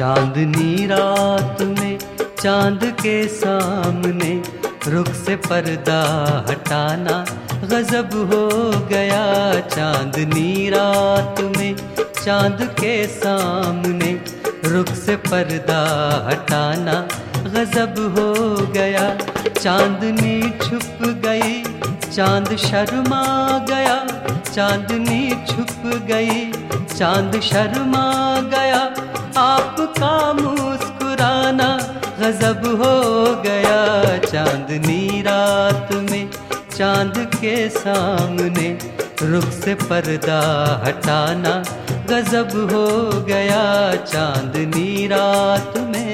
चांदनी रात में चांद के सामने रुख से पर्दा हटाना गजब हो गया। चांदनी रात में चांद के सामने रुख से पर्दा हटाना गजब हो गया। चांदनी छुप गई, चांद शर्मा गया। चांदनी छुप गई, चांद शर्मा गया। आपका मुस्कुराना गजब हो गया। चांदनी रात में चांद के सामने रुख से पर्दा हटाना गजब हो गया। चांदनी रात में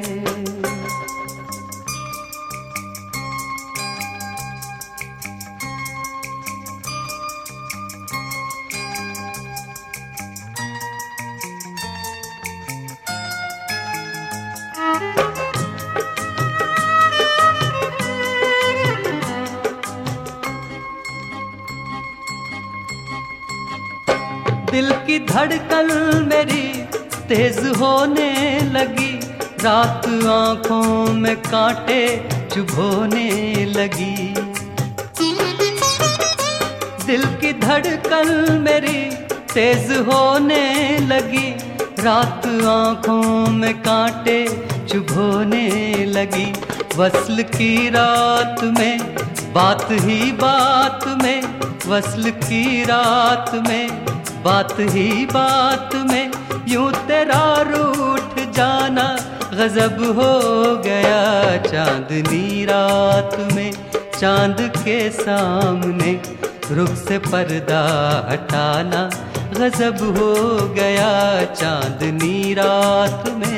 दिल की धड़कन मेरी तेज होने लगी। रात आंखों में कांटे चुभोने लगी। दिल की धड़कन मेरी तेज होने लगी। रात आंखों में कांटे चुभोने लगी। वस्ल की रात में बात ही बात में, वस्ल की रात में बात ही बात में यूं तेरा रूठ जाना गजब हो गया। चांदनी रात में चांद के सामने रुख से पर्दा हटाना गजब हो गया। चांदनी रात में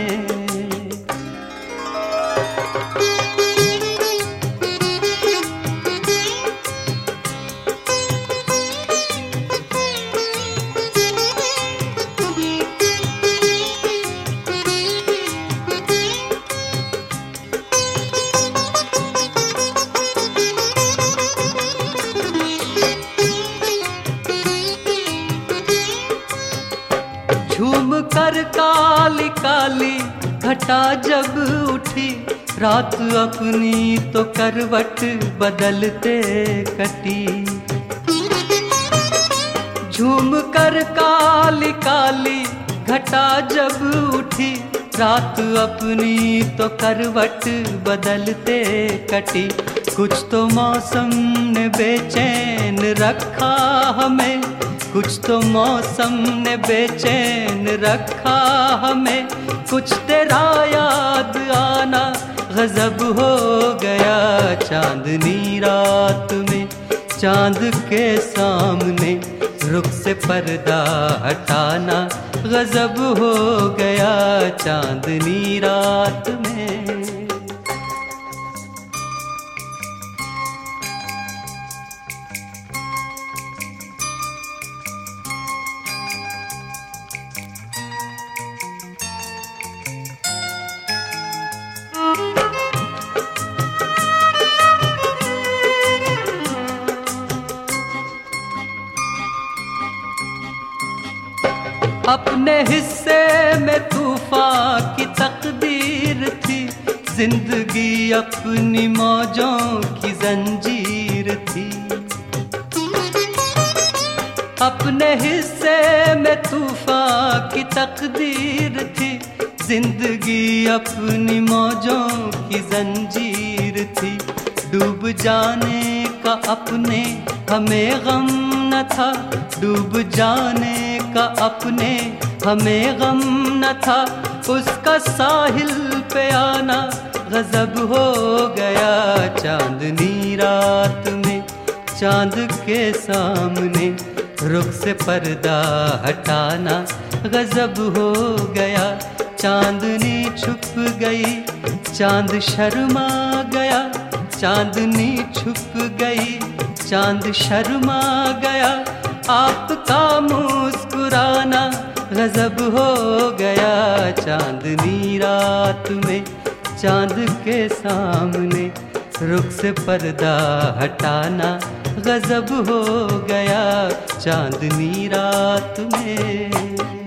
झूम कर काली काली घटा जब उठी। रात अपनी तो करवट बदलते कटी। झूम कर काली काली घटा जब उठी। रात अपनी तो करवट बदलते कटी। कुछ तो मौसम ने बेचैन रखा हमें, कुछ तो मौसम ने बेचैन रखा हमें। कुछ तेरा याद आना गजब हो गया। चांदनी रात में चांद के सामने रुख से पर्दा हटाना गजब हो गया। चांदनी रात में अपने हिस्से में तूफान की तकदीर थी। जिंदगी अपनी मौजों की जंजीर थी। अपने हिस्से में तूफान की तकदीर थी। जिंदगी अपनी मौजों की जंजीर थी। डूब जाने का अपने हमें गम न था। डूब जाने का अपने हमें गम न था। उसका साहिल पे आना गजब हो गया। चांदनी रात में चांद के सामने रुख से पर्दा हटाना गजब हो गया। चांदनी छुप गई, चांद शर्मा गया। चांदनी छुप गई, चांद शर्मा गया। आपका मुस्कुराना गजब हो गया। चांदनी रात में चांद के सामने रुख से पर्दा हटाना गजब हो गया चांदनी रात में।